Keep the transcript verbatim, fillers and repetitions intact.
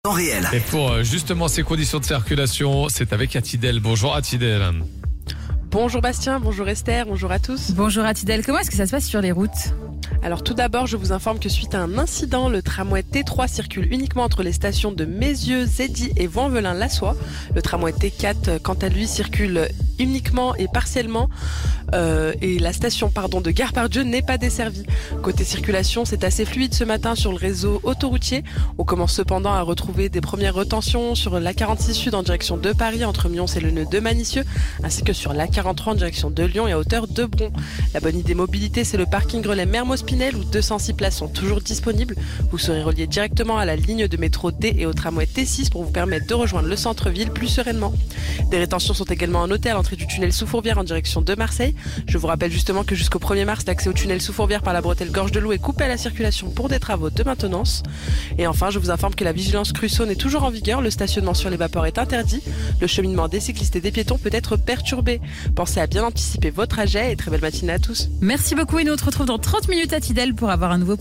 En réel. Et pour euh, justement ces conditions de circulation, c'est avec Atidel. Bonjour Atidel. Bonjour Bastien, bonjour Esther, bonjour à tous. Bonjour Atidel, comment est-ce que ça se passe sur les routes ? Alors tout d'abord, je vous informe que suite à un incident, le tramway T trois circule uniquement entre les stations de Mézieux, Zédy et Vaux-en-Velin-Lassois. Le tramway T quatre, quant à lui, circule uniquement et partiellement euh, et la station pardon, de Gare-Pardieu n'est pas desservie. Côté circulation, c'est assez fluide ce matin sur le réseau autoroutier. On commence cependant à retrouver des premières retentions sur l'A quarante-six Sud en direction de Paris entre Mions et le nœud de Manicieux, ainsi que sur l'A quarante-trois en direction de Lyon et à hauteur de Bron. La bonne idée mobilité, c'est le parking relais Mermoz-Pinel où deux cent six places sont toujours disponibles. Vous serez relié directement à la ligne de métro D et au tramway T six pour vous permettre de rejoindre le centre-ville plus sereinement. Des rétentions sont également à noter à l'entrée du tunnel sous Fourvière en direction de Marseille. Je vous rappelle justement que jusqu'au premier mars, l'accès au tunnel sous Fourvière par la bretelle Gorge de Loup est coupé à la circulation pour des travaux de maintenance. Et enfin, je vous informe que la vigilance Crusoe est toujours en vigueur. Le stationnement sur les vapeurs est interdit. Le cheminement des cyclistes et des piétons peut être perturbé. Pensez à bien anticiper vos trajets et très belle matinée à tous. Merci beaucoup et nous on te retrouve dans trente minutes Atidel pour avoir un nouveau